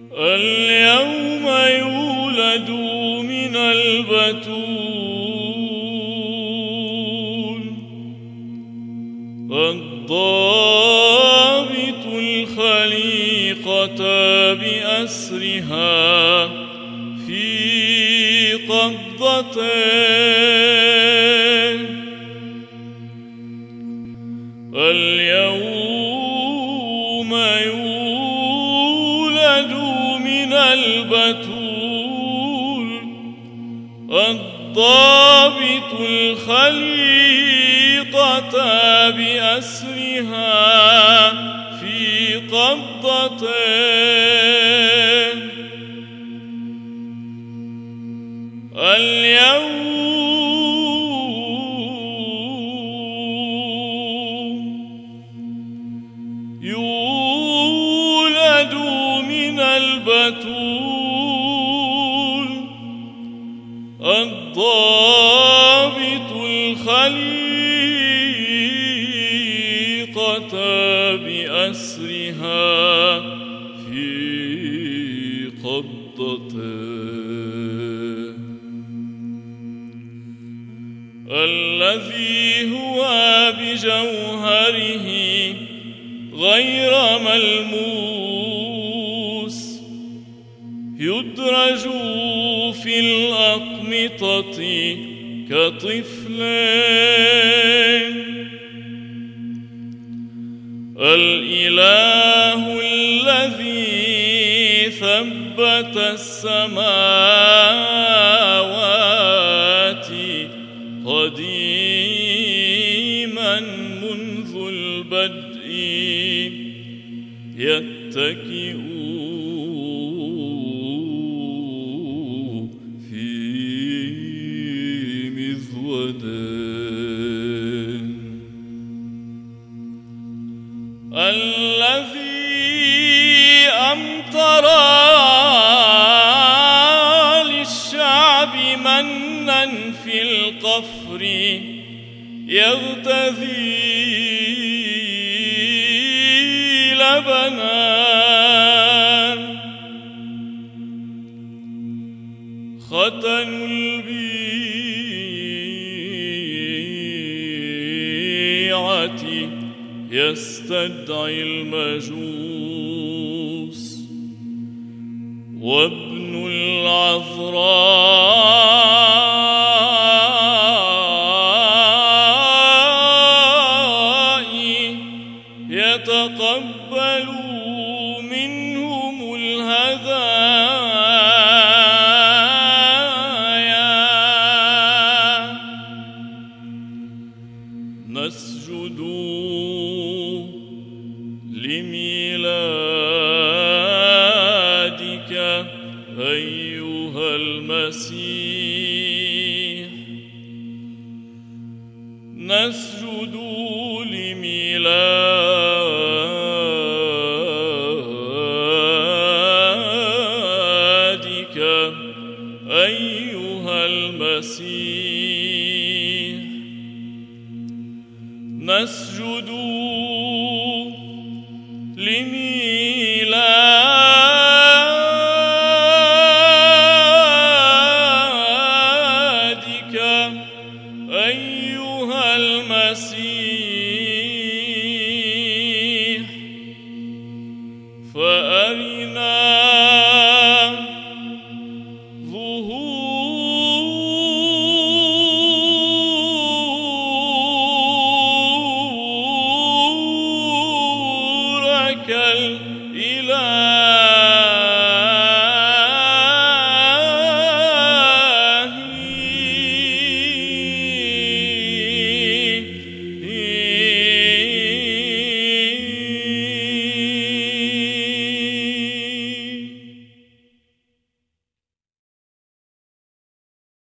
اليوم يولد من البتول الضابط الخليقة بأسرها في قبضته اليوم يولد من البتول الضابط الخليقة بأسرها في قبضته اليوم يولد من البتول الضابط الخليقة بأسرها في قبضته الذي هو بجوهره غير ملموس يدرج في الأقمطة كطفلين الإله الذي ثبت السماوات قديما منذ البدء يتكئ في مذودين الذي أمطر للشعب منا في القفر يغتذي لبنا ختن البيعة يستدعي المجوس وابن العذراء يتقبل منهم الهدايا نسجد لميلادك أيها المسيح نسجد لميلادك أيها المسيح نسجد لميلادك